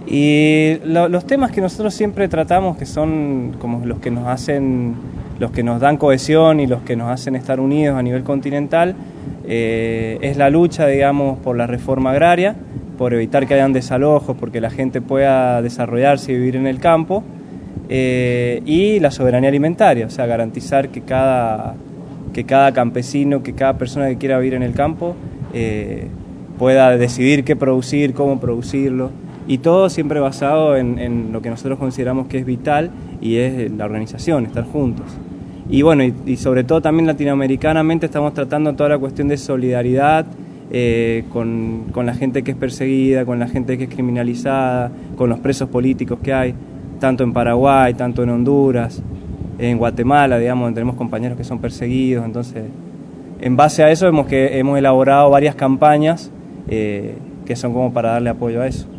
Y los temas que nosotros siempre tratamos, que son como los que nos dan cohesión y los que nos hacen estar unidos a nivel continental, es la lucha, digamos, por la reforma agraria, por evitar que hayan desalojos, porque la gente pueda desarrollarse y vivir en el campo, y la soberanía alimentaria, o sea, garantizar que cada campesino, que cada persona que quiera vivir en el campo pueda decidir qué producir, cómo producirlo, y todo siempre basado en lo que nosotros consideramos que es vital, y es la organización, estar juntos. Y bueno, y sobre todo también latinoamericanamente estamos tratando toda la cuestión de solidaridad con la gente que es perseguida, con la gente que es criminalizada, con los presos políticos que hay, tanto en Paraguay, tanto en Honduras, en Guatemala, digamos, tenemos compañeros que son perseguidos. Entonces, en base a eso hemos elaborado varias campañas que son como para darle apoyo a eso.